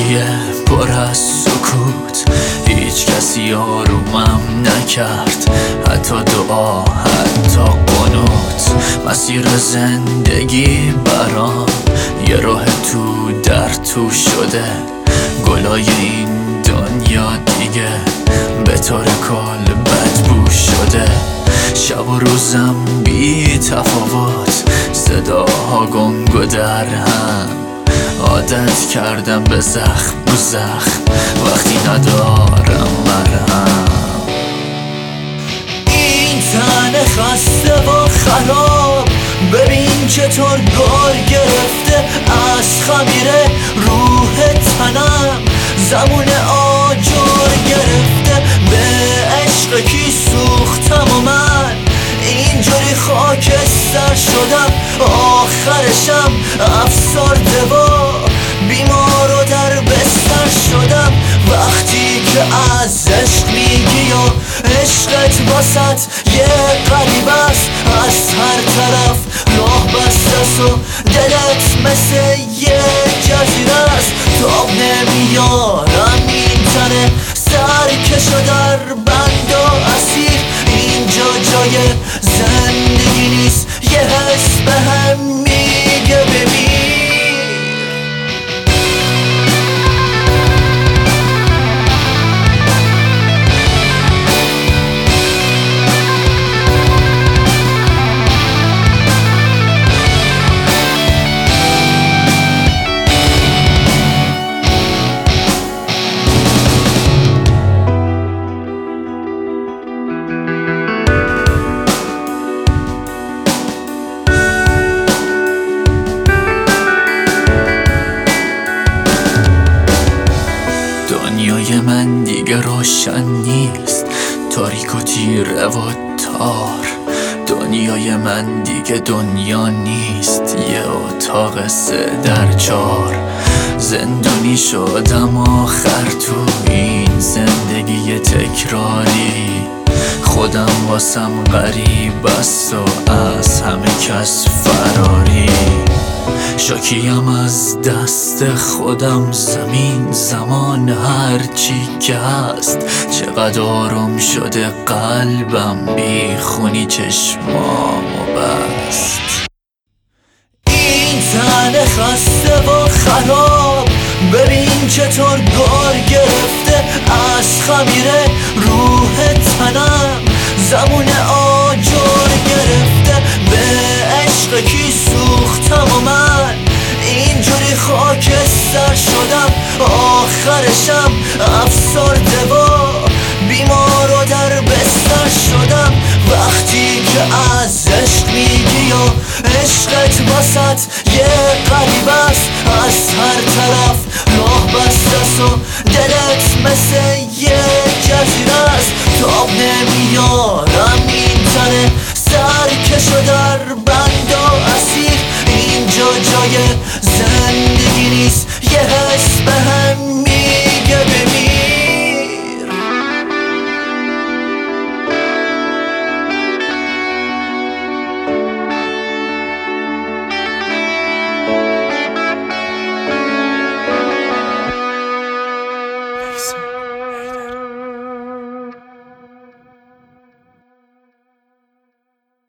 شبیه پر از سکوت، هیچ کسی آرومم نکرد، حتی دعا، حتی قنوت. مسیر زندگی برام یه راه تو در تو شده، گلای این دنیا دیگه به طور کل بدبو شده. شب و روزم بی تفاوت، صداها گنگ و در هم، عادت کردم به زخم رو زخم وقتی ندارم مرهم. این تن خسته و خراب، ببین چطور گل گرفته از خمیر روح تنم، زمون آجر گرفته. به عشق کی سوختم و من اینجوری خاکستر شدم، آخرشم افسرده و بیمار و در بستر شدم. وقتی که از عشق میگی و عشقت واسط یه غریب است، از هر طرف راه بسته است و دلت مثل یه جزیره است. تاب نمیارم این تنه سرکش و در بند و اسیر، اینجا جای زندگی نیست، یه حس به هم میگه بمیر. دنیای من دیگه روشن نیست، تاریک و تیره و تار. دنیای من دیگه دنیا نیست، یه اتاق 3x4. زندونی شدم آخر تو این زندگی تکراری، خودم واسم غریب است و از همه کس فراری. شاکیم از دست خودم، زمین زمان هرچی که هست. چقدر آروم شده قلبم، بی خونی چشمامو بست. این تن خسته و خراب، ببین چطور گل گرفته از خمیر روح تنم، زمون آجر گرفته. به عشق کی سوختم و من اینجوری خاکستر شدم، آخرشم افسرده و بیمار و در بستر شدم. وقتی که از عشق میگی و عشقت واسط یه غریب است، از هر طرف راه بسته است و دلت مثل